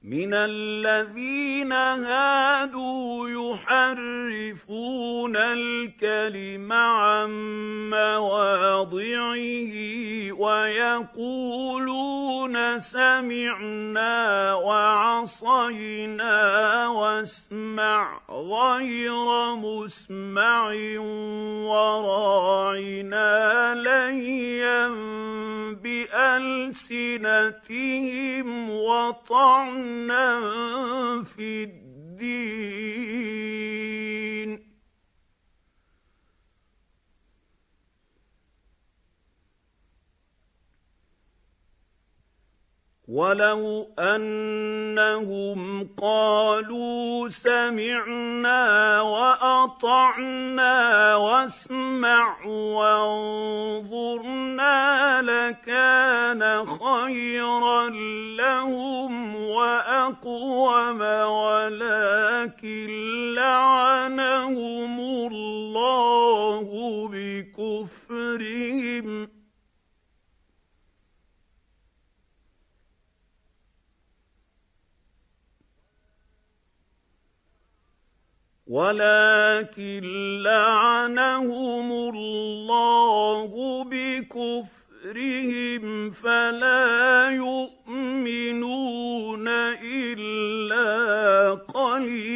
مِنَ الَّذِينَ هَادُوا يُحَرِّفُونَ الْكَلِمَ عَن مَّوَاضِعِهِ وَيَقُولُونَ سَمِعْنَا وَعَصَيْنَا وَاسْمَعْ غَيْرَ مُسْمَعٍ وَرَاعِنَا لَيًّا بِأَلْسِنَتِهِمْ وَطَعْنًا فِي الدِّينِ وَلَوْ أَنَّهُمْ قَالُوا سَمِعْنَا وَأَطَعْنَا وَاسْمَعْ وَانظُرْنَا لَكَانَ خَيْرًا لَّهُمْ وَأَقْوَمَ وَلَٰكِن لَّعَنَهُمُ اللَّهُ بِكُفْرِهِمْ فَلَا يُؤْمِنُونَ إِلَّا قَلِيلًا